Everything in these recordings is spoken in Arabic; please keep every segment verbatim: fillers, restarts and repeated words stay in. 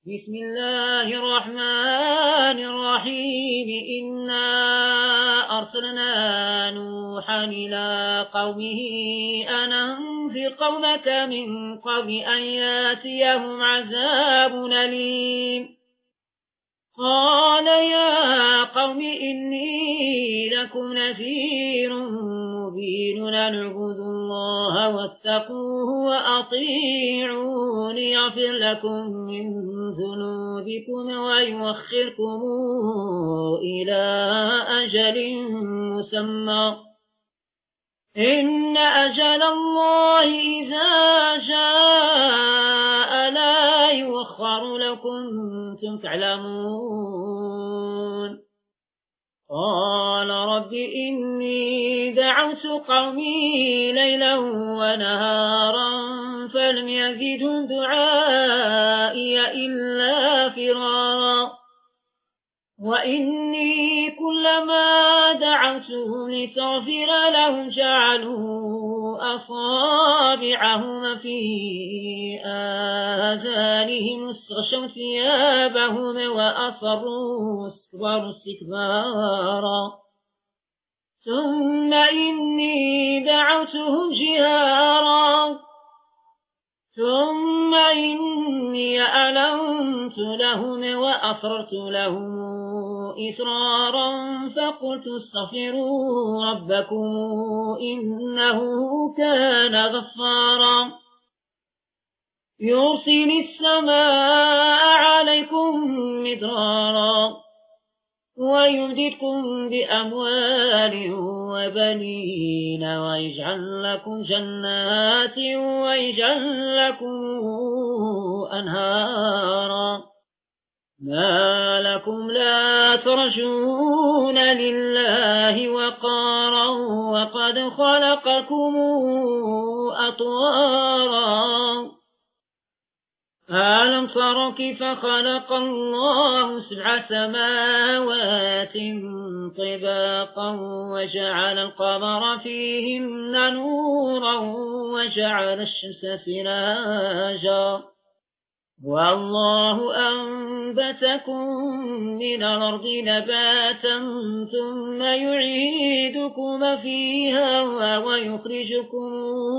بسم الله الرحمن الرحيم إنا أرسلنا نوحا إلى قومه أن أنذر قومك من قبل أن يأتيهم عذاب أليم قال يا قوم إني لكم نذير مبين أن اعبدوا الله واتقوه وأطيعوني يغفر لكم من ذنوبكم ويؤخركم إلى أجل مسمى إن أجل الله إذا جاء لا يؤخر لكم كنتم تعلمون قال رب إني دعوت قومي ليلا ونهارا فلم يزدهم دعائي إلا فرارا وإني كلما دعوتهم لتغفر لهم جعلوا أصابعهم في آذانهم استغشوا ثيابهم وأصروا استكباروا استكبارا ثم إني دعوتهم جهارا ثم إني أعلنت لهم وأسررت لهم إسرارا فقلت استغفروا ربكم إنه كان غفارا يرسل السماء عليكم مدرارا ويمددكم بأموال وبنين ويجعل لكم جنات ويجعل لكم أنهارا ما لكم لا ترجون لله وقارا وقد خلقكم أطوارا ألم تروا كيف خلق الله سبع سماوات طباقا وجعل القمر فيهن نورا وجعل الشمس سراجا والله أنبتكم من الأرض نباتا ثم يعيدكم فيها ويخرجكم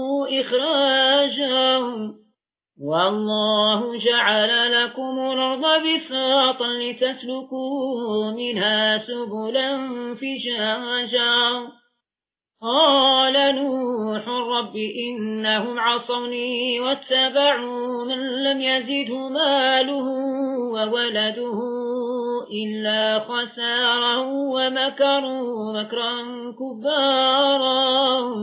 إخراجا والله جعل لكم الأرض بساطا لتسلكوا منها سبلا فجاجا قال نوح رب إنهم عصوني واتبعوا من لم يزده ماله وولده إلا خسارا ومكروا مكرا كبارا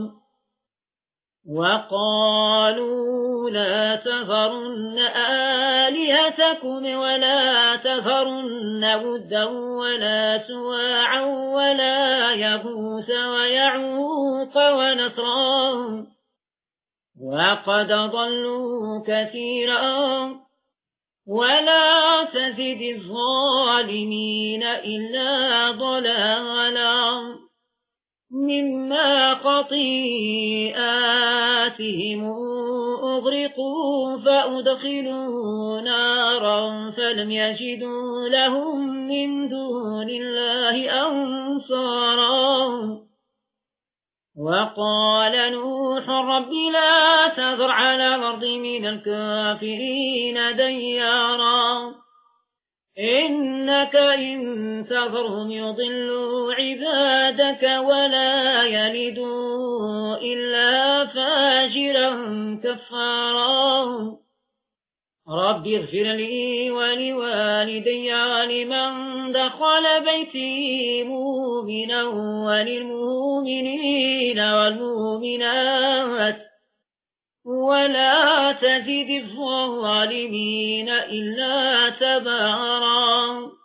وقالوا لا تذرن آلهتكم ولا تذرن ودا ولا سواعا ولا يغوث ويعوق ونسرا وقد ضلوا كثيرا ولا تزد الظالمين إلا ضلالا مما خطيئاتهم أغرقوا فأدخلوا نارا فلم يجدوا لهم من دون الله أنصارا وقال نوح رب لا تذر على الأرض من الكافرين ديارا إنك إن تذرهم يضلوا عبادك ولا يلدوا إلا فاجرا كفارا رب اغفر لي ولوالدي ولمن دخل بيتي مؤمنا وللمؤمنين والمؤمنات ولا تزد الظالمين إلا تبارا